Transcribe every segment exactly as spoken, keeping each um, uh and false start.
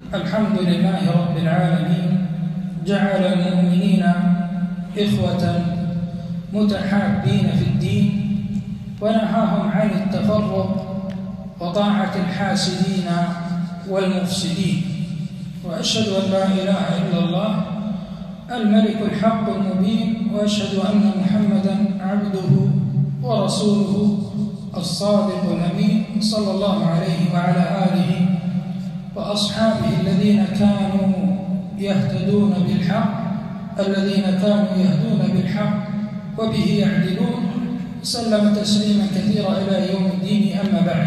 الحمد لله رب العالمين، جعل المؤمنين إخوة متحابين في الدين، ونهاهم عن التفرق وطاعة الحاسدين والمفسدين. وأشهد أن لا إله إلا الله الملك الحق المبين، وأشهد أن محمدًا عبده ورسوله الصادق الأمين، صلى الله عليه وعلى آله وأصحابه الذين كانوا يهتدون بالحق الذين كانوا يهدون بالحق وبه يعدلون، سلم تسليما كثيرا إلى يوم الدين. أما بعد،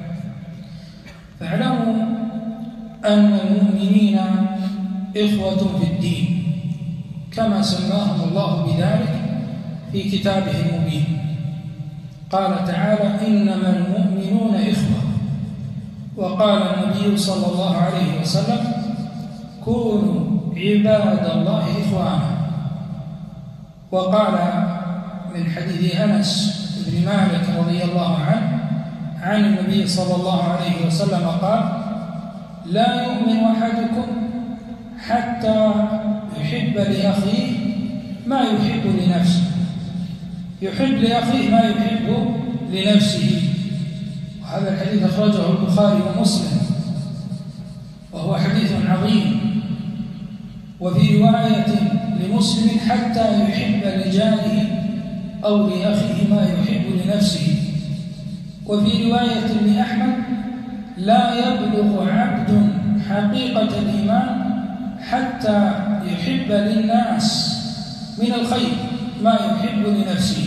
فاعلموا أن المؤمنين إخوة في الدين كما سماهم الله بذلك في كتابه المبين. قال تعالى: إنما المؤمنون إخوة. وقال النبي صلى الله عليه وسلم: كونوا عباد الله إخوانا. وقال من حديث أنس بن مالك رضي الله عنه عن النبي صلى الله عليه وسلم قال: لا يؤمن أحدكم حتى يحب لأخيه ما يحب لنفسه يحب لأخيه ما يحب لنفسه. وهذا الحديث أخرجه البخاري ومسلم، وهو حديث عظيم. وفي رواية لمسلم: حتى يحب لجاره أو لأخيه ما يحب لنفسه. وفي رواية لأحمد: لا يبلغ عبد حقيقة الإيمان حتى يحب للناس من الخير ما يحب لنفسه.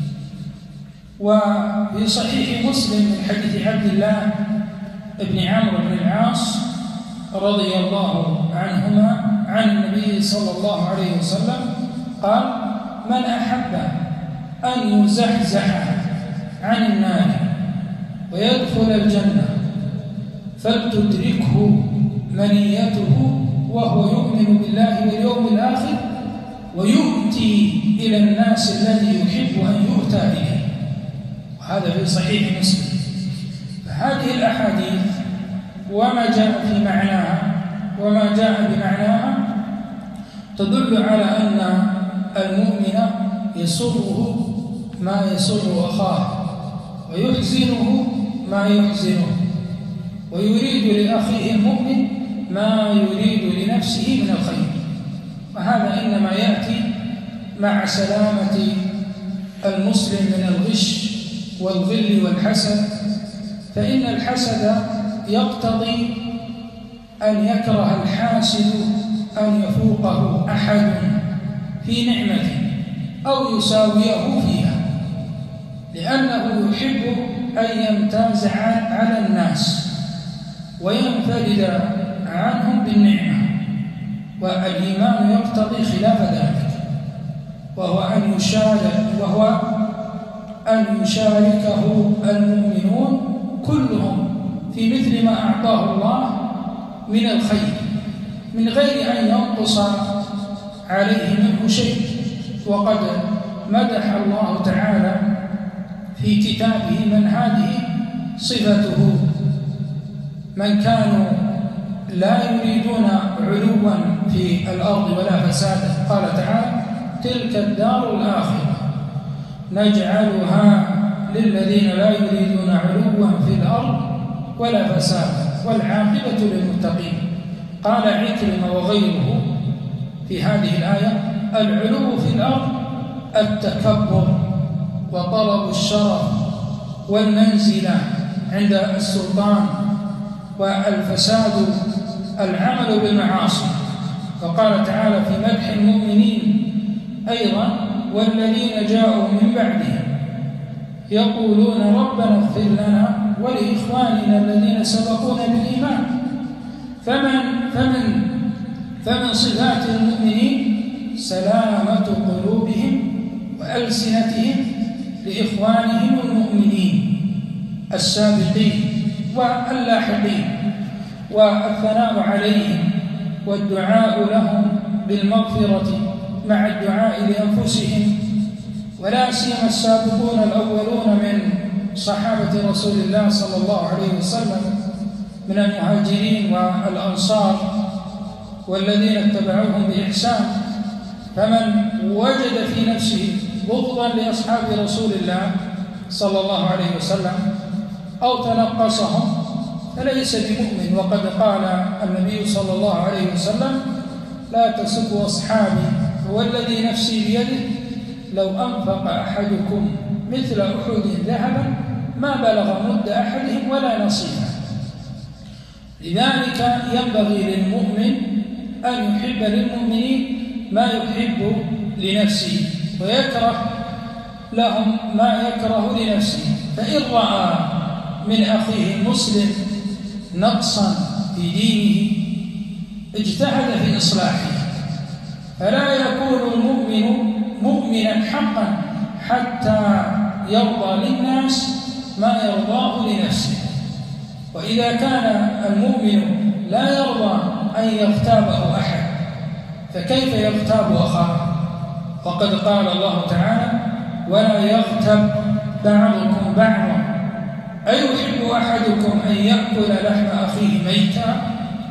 وفي صحيح مسلم من حديث عبد الله بن عمرو بن العاص رضي الله عنهما عن النبي صلى الله عليه وسلم قال: من أحب أن يزحزح عن النار ويدخل الجنة فلتدركه منيته وهو يؤمن بالله واليوم الآخر ويؤتي إلى الناس الذي يحب أن يؤتى إليه. وهذا في صحيح مسلم. فهذه الأحاديث وما جاء في معناها وما جاء بمعناها تدل على أن المؤمن يسره ما يسر أخاه، ويحزنه ما يحزنه، ويريد لأخيه المؤمن ما يريد لنفسه من الخير. وهذا إنما يأتي مع سلامة المسلم من الغش والغل والحسد، فإن الحسد يقتضي أن يكره الحاسد أن يفوقه أحد في نعمته أو يساويه فيها، لأنه يحب أن يمتاز على الناس وينفرد عنهم بالنعمة. والإيمان يقتضي خلاف ذلك، وهو أن يشارك وهو أن يشاركه المؤمنون كلهم في مثل ما أعطاه الله من الخير من غير أن ينقص عليه منه شيء. وقد مدح الله تعالى في كتابه من هذه صفته: من كانوا لا يريدون علوا في الأرض ولا فسادا. قال تعالى: تلك الدار الآخرة نجعلها للذين لا يريدون علوا في الأرض ولا فسادا والعاقبة للمتقين. قال عكرمة وغيره في هذه الآية: العلو في الأرض التكبر وطلب الشرف والمنزلة عند السلطان، والفساد العمل بالمعاصي. وقال تعالى في مدح المؤمنين أيضا: والذين جاءوا من بعدهم يقولون ربنا اغفر لنا ولإخواننا الذين سبقونا بالإيمان. فمن فمن فمن صفات المؤمنين سلامة قلوبهم وألسنتهم لإخوانهم المؤمنين السابقين واللاحقين، والثناء عليهم والدعاء لهم بالمغفرة مع الدعاء لأنفسهم. ولا سيما السابقون الأولون من صحابة رسول الله صلى الله عليه وسلم من المهاجرين والأنصار والذين اتبعوهم بإحسان، فمن وجد في نفسه بغضا لأصحاب رسول الله صلى الله عليه وسلم أو تنقصهم فليس بمؤمن. وقد قال النبي صلى الله عليه وسلم: لا تسبوا أصحابي والذي نفسي بيده لو أنفق أحدكم مثل أحد ذهبا ما بلغ مد أحدهم ولا نصيبه. لذلك ينبغي للمؤمن أن يحب للمؤمنين ما يحب لنفسه ويكره لهم ما يكره لنفسه. فإن رأى من أخيه المسلم نقصا في دينه اجتهد في إصلاحه، فلا يكون المؤمن مؤمنا حقا حتى يرضى للناس ما يرضاه لنفسه. وإذا كان المؤمن لا يرضى أن يغتابه أحد فكيف يغتاب أخاه؟ وقد قال الله تعالى: ولا يغتب بعضكم بعضا أيحب أحدكم أن يأكل لحم أخيه ميتا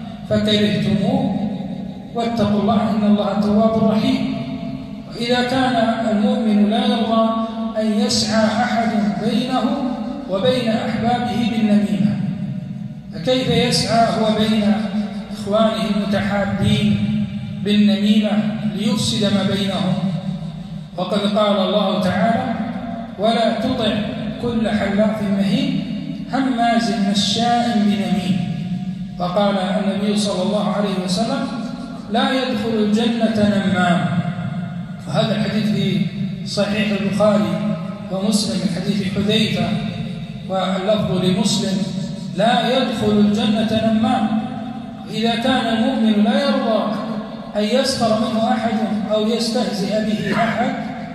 فكرهتموه واتقوا الله إن الله تواب رحيم. وإذا كان المؤمن لا يرضى أن يسعى أحد بينه وبين أحبابه بالنميمة فكيف يسعى هو بين إخوانه المتحابين بالنميمة ليفسد ما بينهم؟ وقد قال الله تعالى: ولا تطع كل حلاف مهين هماز مشاء بنميم. وقال النبي صلى الله عليه وسلم: لا يدخل الجنة نمام. وهذا الحديث في صحيح البخاري ومسلم من حديث حذيفة، واللفظ لمسلم: لا يدخل الجنة نمام. إذا كان المؤمن لا يرضى أن يسخر منه أحد أو يستهزئ به أحد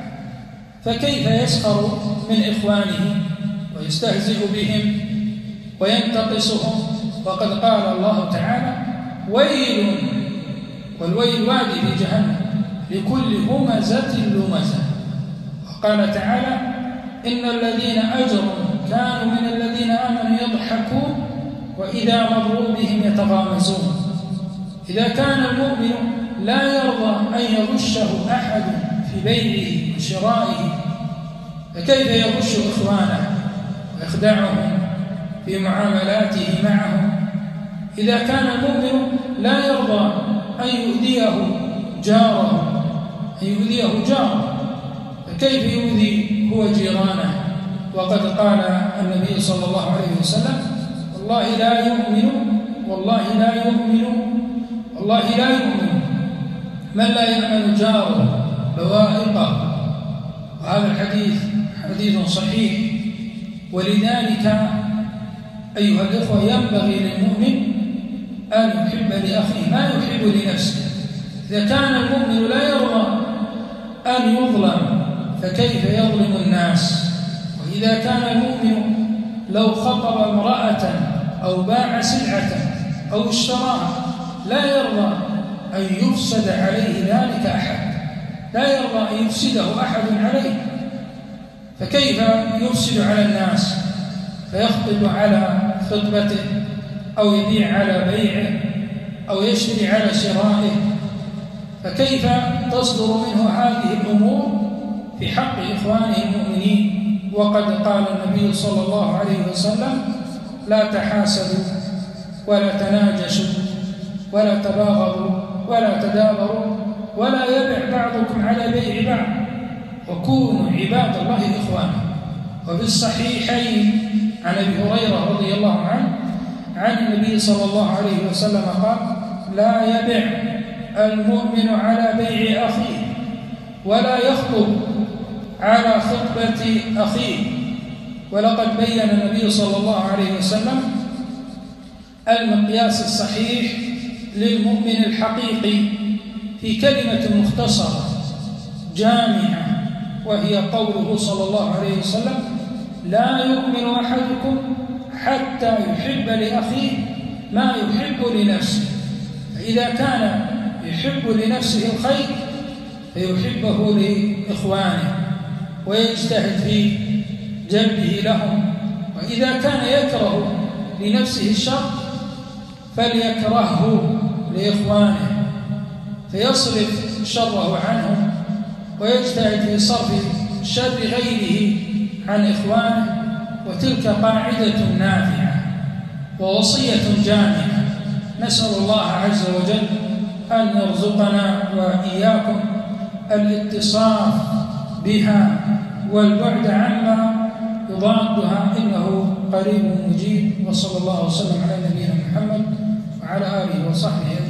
فكيف يسخر من إخوانه ويستهزئ بهم وينتقصهم؟ وقد قال الله تعالى: ويل، والويل وادي في جهنم لكل همزة لمزة. وقال تعالى: إن الذين أجروا كانوا من الذين آمنوا يضحكون وإذا مروا بهم يتغامزون. إذا كان المؤمن لا يرضى أن يغشه أحد في بيعه وشرائه فكيف يغش إخوانه ويخدعهم في معاملاته معهم؟ إذا كان المؤمن لا يرضى أن يؤذيه جاره أن يؤذيه جاره فكيف يؤذي هو جيرانه؟ وقد قال النبي صلى الله عليه وسلم: والله لا يؤمن والله لا يؤمن والله لا يؤمن من لا يأمن جاره بوائقه. وهذا الحديث حديث صحيح. ولذلك أيها الإخوة ينبغي للمؤمن أن يحب لأخيه ما يحب لنفسه. إذا كان المؤمن لا يرضى أن يظلم فكيف يظلم الناس؟ وإذا كان المؤمن لو خطب امرأة أو باع سلعة أو اشتراها لا يرضى أن يفسد عليه ذلك أحد، لا يرضى أن يفسده أحد عليه، فكيف يفسد على الناس فيخطب على خطبته أو يبيع على بيعه أو يشتري على شرائه؟ فكيف تصدر منه هذه الأمور في حق إخوانه المؤمنين؟ وقد قال النبي صلى الله عليه وسلم: لا تحاسدوا ولا تناجشوا ولا تباغضوا ولا تدابروا ولا يبع بعضكم على بيع بعض وكونوا عباد الله إخوانا. وفي الصحيحين عن أبي هريرة رضي الله عنه عن النبي صلى الله عليه وسلم قال: لا يبع المؤمن على بيع أخيه ولا يخطب على خطبة أخيه. ولقد بين النبي صلى الله عليه وسلم المقياس الصحيح للمؤمن الحقيقي في كلمة مختصرة جامعة، وهي قوله صلى الله عليه وسلم: لا يؤمن أحدكم حتى يحب لأخيه ما يحب لنفسه. فإذا كان يحب لنفسه الخير فيحبه لإخوانه ويجتهد في جلبه لهم، وإذا كان يكره لنفسه الشر فليكرهه لإخوانه فيصرف شره عنهم ويجتهد في صرف شر غيره عن إخوانه. وتلك قاعدة نافعة ووصية جامعة، نسأل الله عز وجل أن يرزقنا وإياكم الاتصاف بها والبعد عما يضادها، إنه قريب مجيب. وصلى الله وسلم على نبينا محمد وعلى آله وصحبه